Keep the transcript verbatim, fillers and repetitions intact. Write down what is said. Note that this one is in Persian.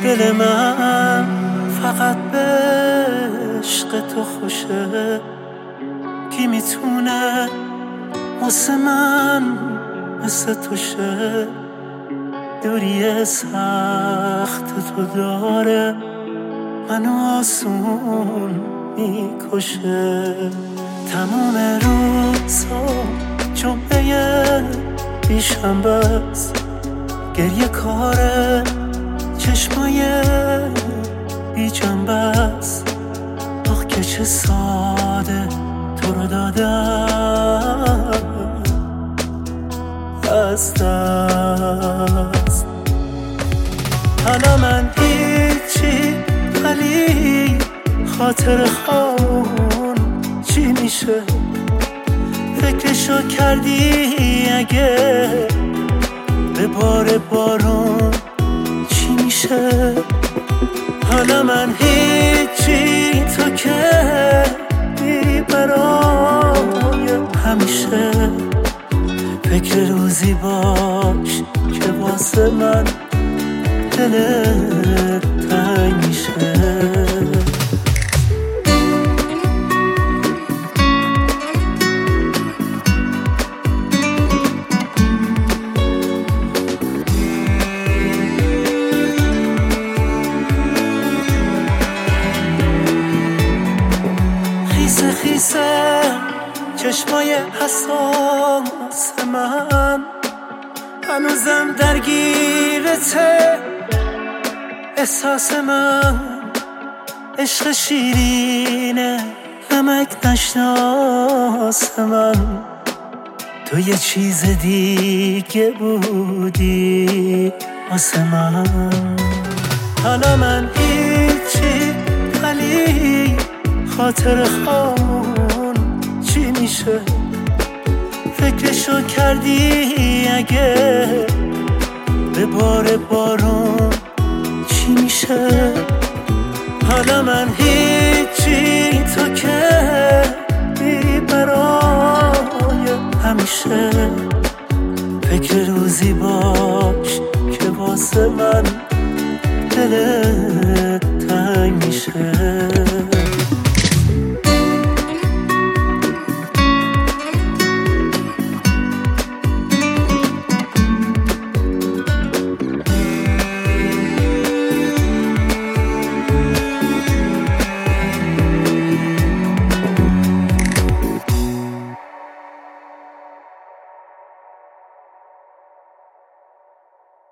دل من فقط به عشق تو خوشه. کی میتونه واسه من مثل تو شه؟ دوری سخت تو داره منو آسون میکشه. تمام روزا جمعه بیشنبه است، گریه کاره چشمای بی جنبه است. آخ که چه ساده تو رو دادم از دست. حالا من هیچی ولی خاطر خامون چی میشه؟ فکرشو کردی اگه به بار بارون چی میشه؟ حالا من هیچی تو که میری برای همیشه. فکر روزی باش که واسه من دلت تنگ میشه. خیسه خیسه چشمای حساس من هنوزم درگیرته. احساس من عشق شیرینه نمک نشناس من. تو یه چیز دیگه بودی واسه من. حالا من هیچی ولی خاطر خامون چی میشه؟ فکرشو کردی اگه به بار بارون چی میشه؟ حالا من هیچی تو که میری برای همیشه. فکر روزی باش که واسه من دلت تنگ میشه.